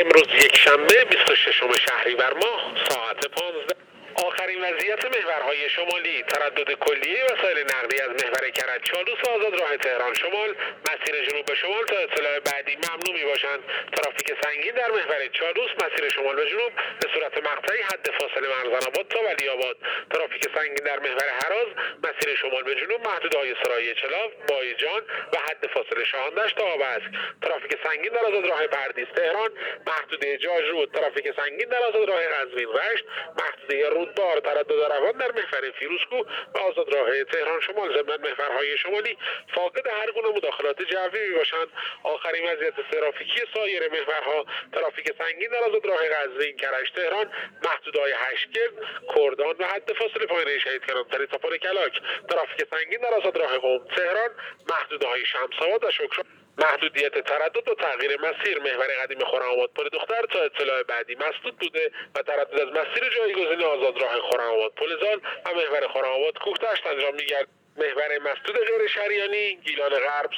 امروز یک شنبه 26 شهریور ماه ساعت 15. آخرین وضعیت محورهای شمالی: تردد کلیه وسایل نقلیه از محور کرج چالوس آزاد راه تهران شمال مسیر جنوب به شمال تا اطلاع بعدی ممنوع میباشند. ترافیک سنگین در محور چالوس مسیر شمال به جنوب به صورت مقطعی حد فاصله مرزن آباد تا ولی آباد. ترافیک سنگین در محور هراز مسیر شمال به جنوب محدودهای سرایی چلاف، بایجان و حد فاصله شاهندشت تا آباسک. ترافیک سنگین در آزاد راه پردیس تهران محدوده جاجرود. ترافیک سنگین در آزاد راه قزوین رشت محدوده رودبار. تردد روان در محور فیروزکوه و آزاد راه تهران شمال ضمن محورهای شمالی فاقد هر گونه مداخلات جوی میباشند. آخرین وضعیت ترافیکی سایر محورها: ترافیک سنگین در آزاد راه قزوین کرج تهران محدودهای هشتگرد، کردان و حد فاصله پایانه شهید کلانتری تا پل کلاک. ترافیک سنگین در آزاد راه قم تهران محدودهای شمس‌آباد و شکران. محدودیت تردد و تغییر مسیر: محور قدیم خرم‌آباد پل دختر تا اطلاع بعدی مسدود بوده و تردد از مسیر جایگزین آزاد راه خرم‌آباد پل زال و محور خرم‌آباد کوه‌دشت انجام می‌گردد. محور مسدود غیر شریانی گیلان غرب